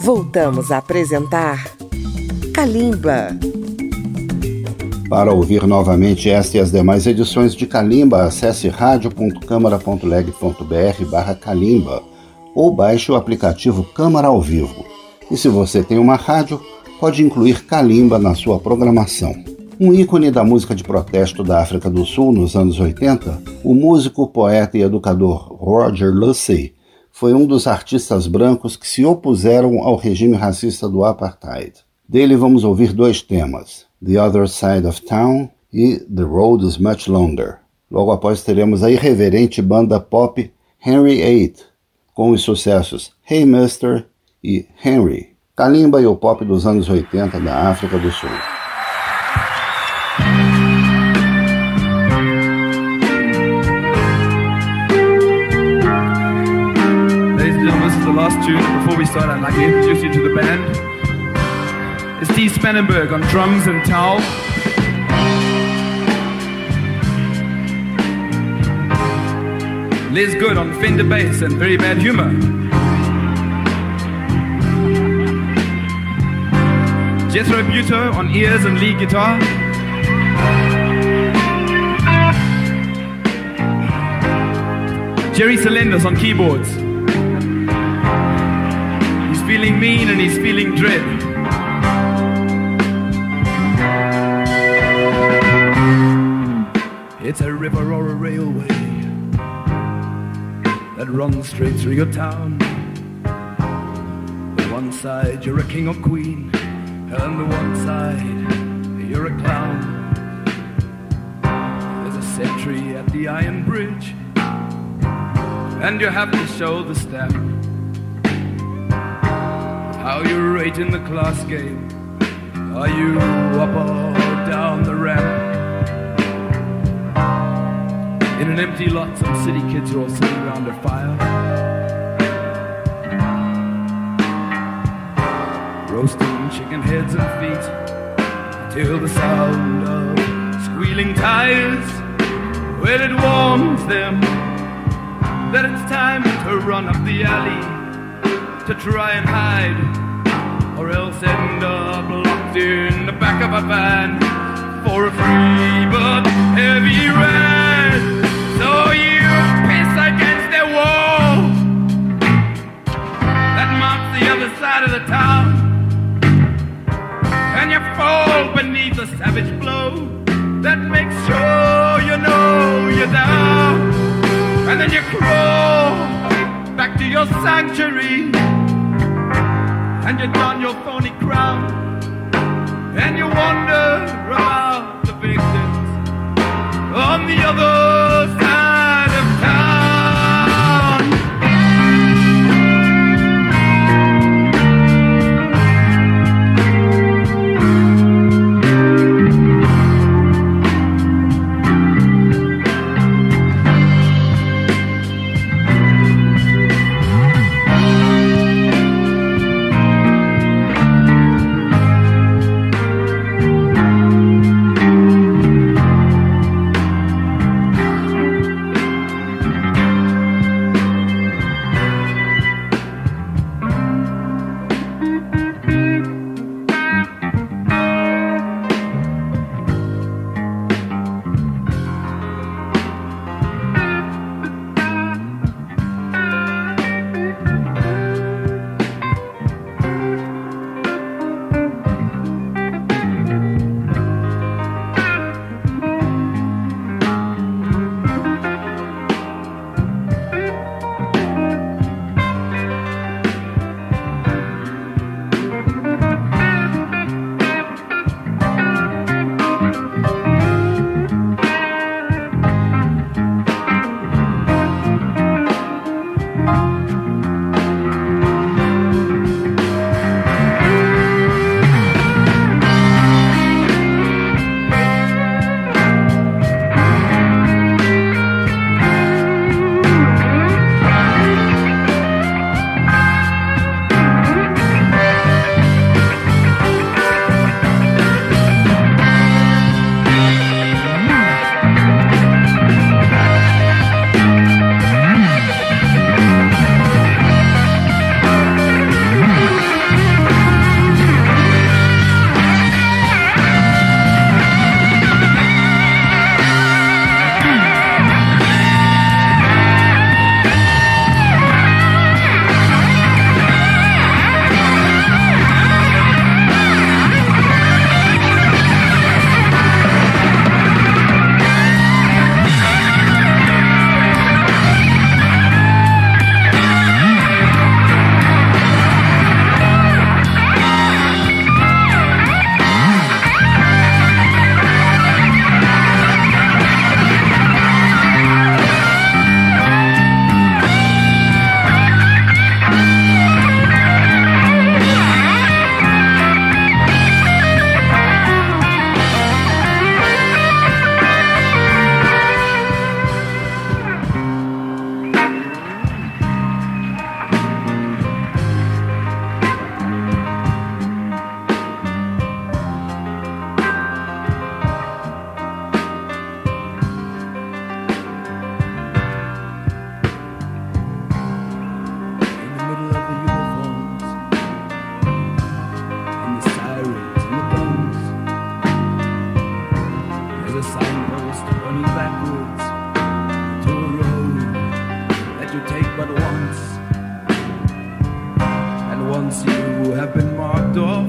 Voltamos a apresentar Kalimba. Para ouvir novamente esta e as demais edições de Kalimba, acesse radio.câmara.leg.br/Kalimba ou baixe o aplicativo Câmara ao Vivo. E se você tem uma rádio, pode incluir Kalimba na sua programação. Um ícone da música de protesto da África do Sul nos anos 80, o músico, poeta e educador Roger Lucey foi um dos artistas brancos que se opuseram ao regime racista do Apartheid. Dele vamos ouvir dois temas, The Other Side of Town e The Road is Much Longer. Logo após teremos a irreverente banda pop Henry VIII, com os sucessos Hey Mister e Henry. Kalimba e o pop dos anos 80 da África do Sul. The last tune. Before we start, I'd like to introduce you to the band. It's Steve Spanenberg on drums and towel. Liz Good on Fender bass and Very Bad Humor. Jethro Buto on ears and lead guitar. Jerry Salendas on keyboards. Feeling mean and he's feeling dread. It's a river or a railway that runs straight through your town. On one side you're a king or queen, and on the one side you're a clown. There's a sentry at the iron bridge, and you have to show the stamp. How you rate in the class game? Are you up or down the ramp? In an empty lot, some city kids are all sitting around a fire, roasting chicken heads and feet till the sound of squealing tires, well, it warns them that it's time to run up the alley, to try and hide, or else end up locked in the back of a van for a free but heavy ride. So you piss against the wall that marks the other side of the town, and you fall beneath the savage blow that makes sure you know you're down, and then you crawl back to your sanctuary, and you don your thorny crown, and you wonder about the victims on the other side of town. once you have been marked off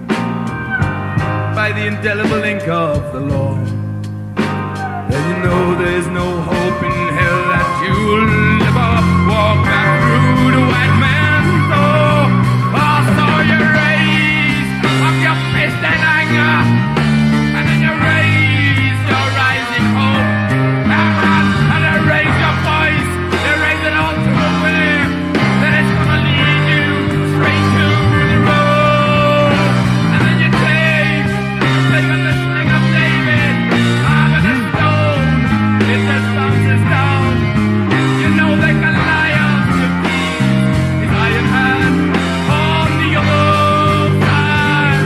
by the indelible ink of the law, then you know there's no hope in hell that you'll ever walk back through the white man's door. Oh, so you raise up your fist in anger, and then you raise your rising hope, and you raise your voice, you raise it all to a way that it's gonna lead you straight to the road. And then you take the sling of David out of the stone. If the bounces down, you know that Goliath will be his iron hand on the other side.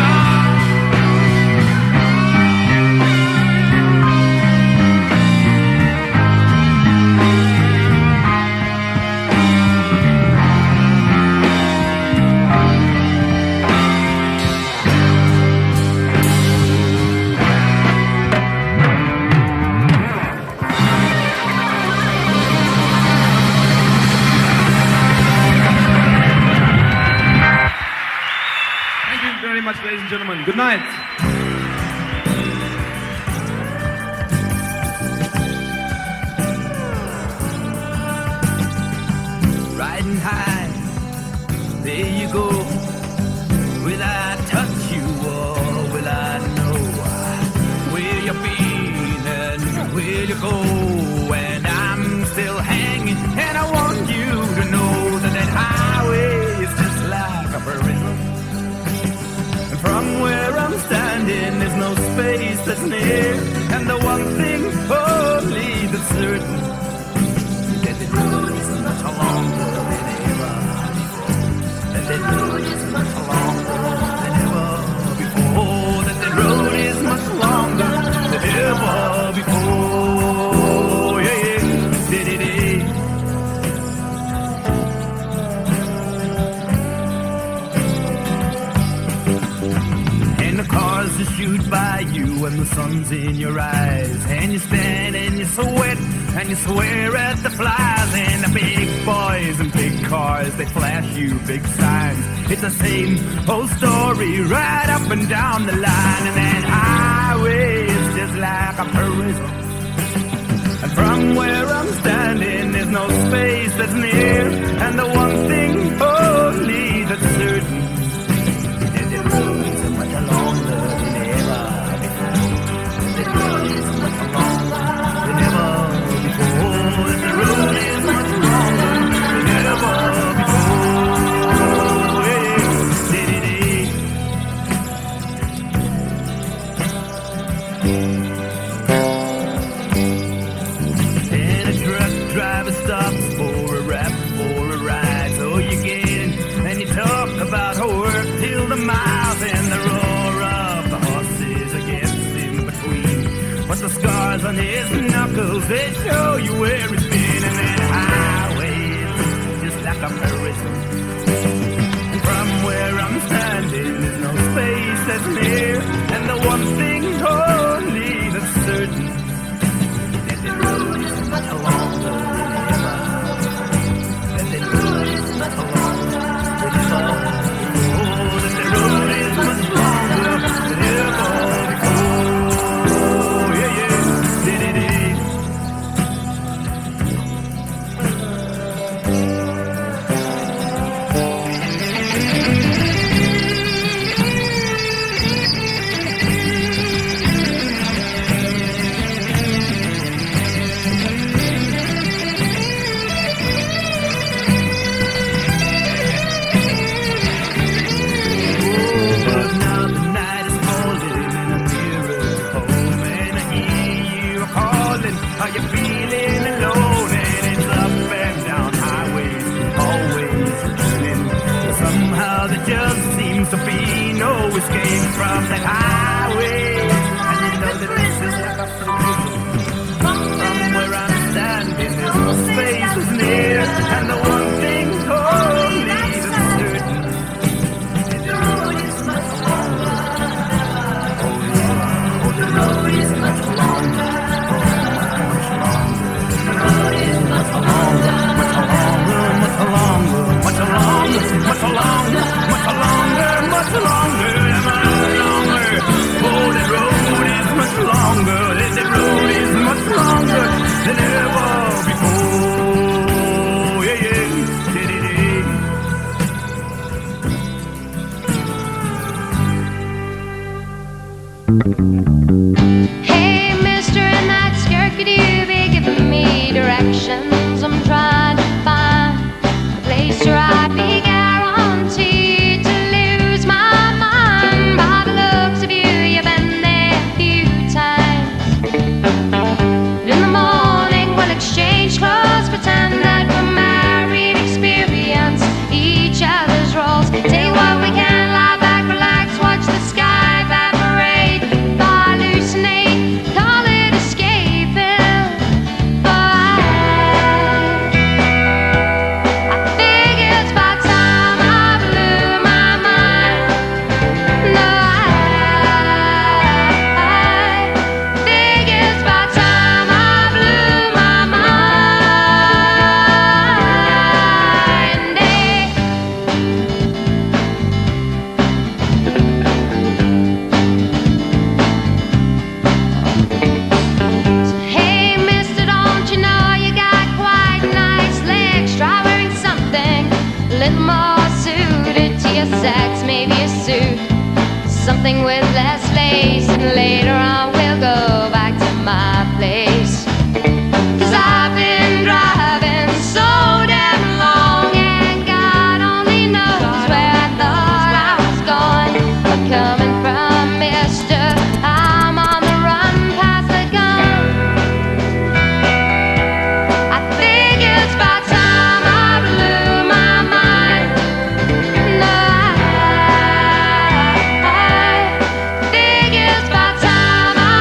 Thank you very much, ladies and gentlemen. Good night. Riding high, there you go. Will I touch you or will I know where you've been and where you go? And I'm still hanging, and I want you to know that that highway is just like a prison. And from where I'm standing, there's no space that's near. And the one thing only that's certain, that the road is much longer than ever before. That the road is much longer than ever before. That the road is much longer than ever before. Yeah, yeah, did. And the cars just shoot by you, and the sun's in your eyes, and you stand and you sweat, and you swear at the flies, and the big boys and big cars, they flash you big signs. It's the same old story right up and down the line, and that highway is just like a prison. And from where I'm standing, there's no space that's near, and the one thing only that's certain, that the road is much longer than ever before. The road is much longer than ever before. The road is much longer than ever before. And a truck driver stops for a rap, for a ride. So you get in and you talk about work till the miles and the roar of the horses against in between. But the scars on his knuckles, they show you where it's been. And that highway is just like a prison. And from where I'm standing, there's no space that's near. And the one thing only that's certain, that the road is much longer than ever. That the road is much longer than ever. Oh, that the road is much longer than ever before. Yeah, yeah, did. Are you feeling alone? And it's up and down highways, always turning. Somehow there just seems to be no escape from that highway. And you know that this is like a prison. From where I'm standing, there's no space is near. And the one thing only that's certain, that the road is much longer. Oh, the road is much longer. Much longer, much longer, much longer, much longer. Hey, mister in that skirt, could you be giving me directions? I'm trying to find a place where I'd be guaranteed to lose my mind. By the looks of you, you've been there a few times. In the morning, we'll exchange clothes, pretend that we're married, experience each other's roles. Tell you what, we can lie back, relax, watch the sky evaporate, hallucinate, call it escaping. But I figure it's about time I blew my mind. No, I figure it's about time I blew my mind. Hey, mister, don't you know you got quite nice legs? Try wearing something a little more suited to your sex. Maybe a suit, something with less lace. And later on we'll go back to my place. 'Cause I've been driving so damn long, and God only knows where I thought I was going. But coming from mister, I'm on the run past the gun. I figure it's about time I blew my mind. No, I figure it's about time I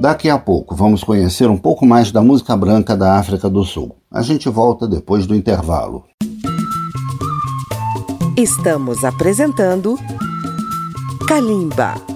Daqui a pouco vamos conhecer um pouco mais da música branca da África do Sul. A gente volta depois do intervalo. Estamos apresentando Kalimba.